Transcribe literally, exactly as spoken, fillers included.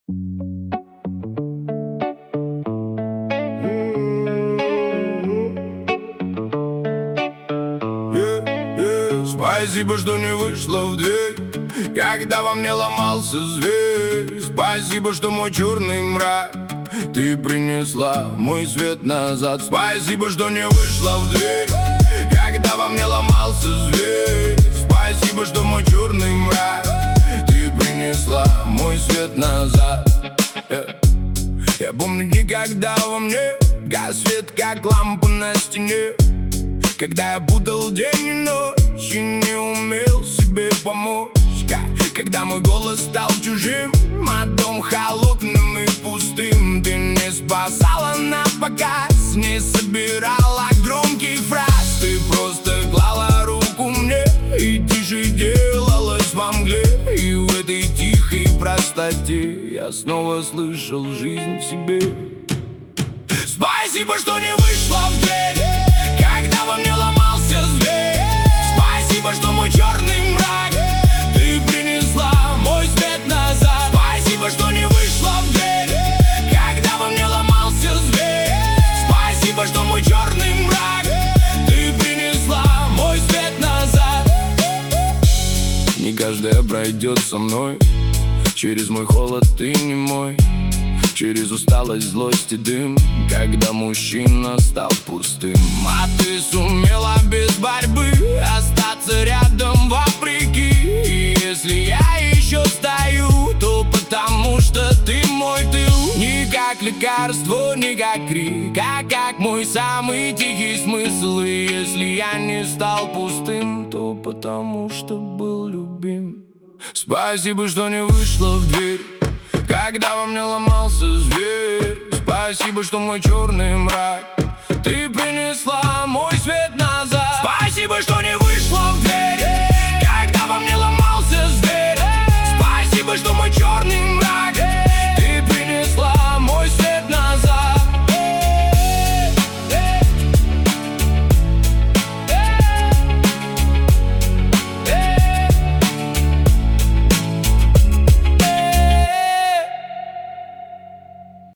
Спасибо, что не вышла в дверь, когда во мне ломался зверь. Спасибо, что мой черный мрак ты принесла мой свет назад. Спасибо, что не вышла в дверь, когда во мне ломался зверь. Спасибо, что мой черный мрак ты принесла мой свет назад. yeah. Я помню дни, когда во мне гас свет, как лампа на стене, когда я путал день и ночь и не умел себе помочь. Когда мой голос стал чужим, а дом холодным и пустым. Ты не спасала на показ, не собирала громких фраз. Ты просто клала руку мне и тише делалась во мгле. И в этой тихой простоте я снова слышал жизнь в себе. Спасибо, что не вышла в дверь, когда во мне ломался зверь. Спасибо, что мой черный мрак ты принесла мой свет назад. Спасибо, что не вышла в дверь, когда во мне ломался зверь. Спасибо, что мой черный мрак ты принесла мой свет назад. Не каждая пройдет со мной через мой холод и не мой, через усталость, злость и дым, когда мужчина стал пустым. А ты сумела без борьбы остаться рядом вопреки. И если я еще стою, то потому что ты мой тыл. Не как лекарство, не как крик, а как мой самый тихий смысл. И если я не стал пустым, то потому что был любим. Спасибо, что не вышла в дверь, когда во мне ломался зверь. Спасибо, что мой черный мрак ты принесла мой свет назад. Спасибо, что не